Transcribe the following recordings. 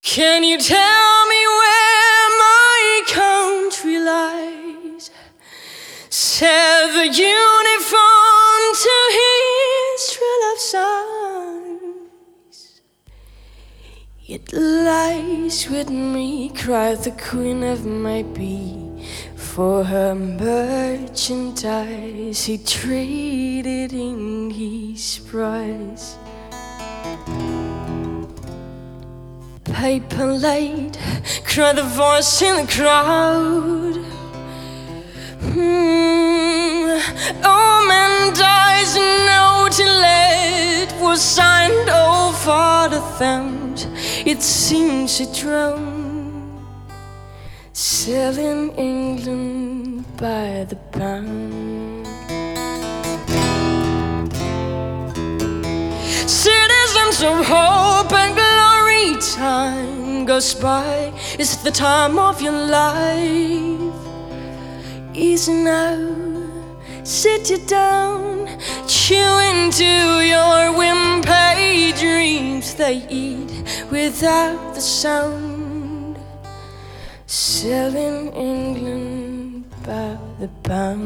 Can you tell me where my country lies? Set the uniform to his true love size. It lies with me, cried the queen of my bee. For her merchandise he traded in his price. Paper laid, cried the voice in the crowd. Oh, man dies, no delay was signed over the Thames. It seems to drown, selling England by the pound. Citizens of hope and glory, time goes by. It's the time of your life. Easy now, sit you down, chew into your wimpy dreams. They eat without the sound, selling England by the pound.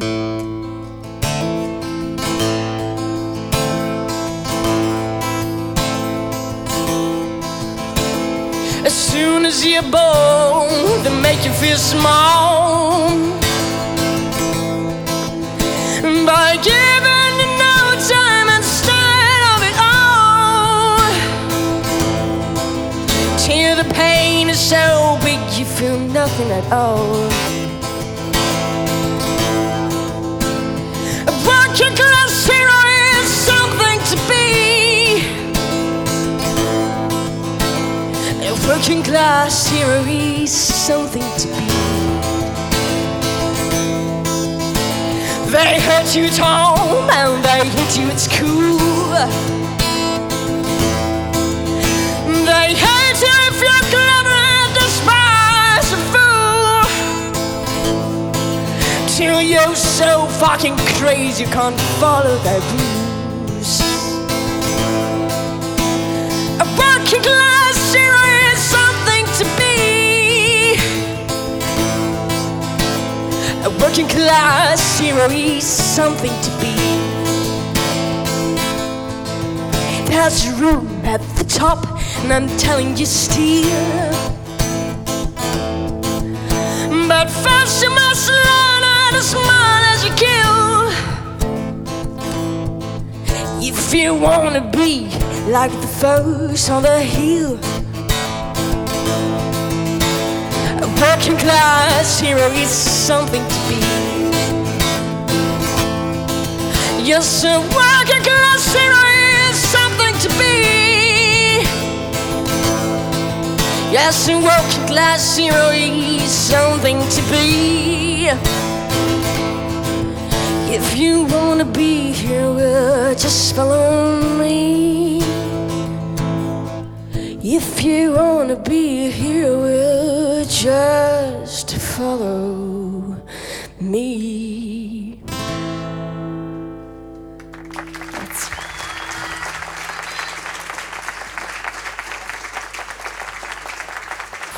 As soon as you're born, they make you feel small by giving you no time instead of it all, till the pain is so big you feel nothing at all. A working class hero is something to be. A working class hero is something to be. They hurt you at home and they hit you at school. They hate you if you're clever and despise a fool, till you're so fucking crazy you can't follow their rules. A working class hero is something to be. A working class hero is something to be. There's room at the top, and I'm telling you still. But first you must learn how to smile as you kill. If you wanna be like the folks on the hill, a working class hero is something to be. Yes, a working class hero is something to be. Yes, a working class hero is something to be. If you wanna be here, well, just follow me. If you wanna be here, well, just follow me.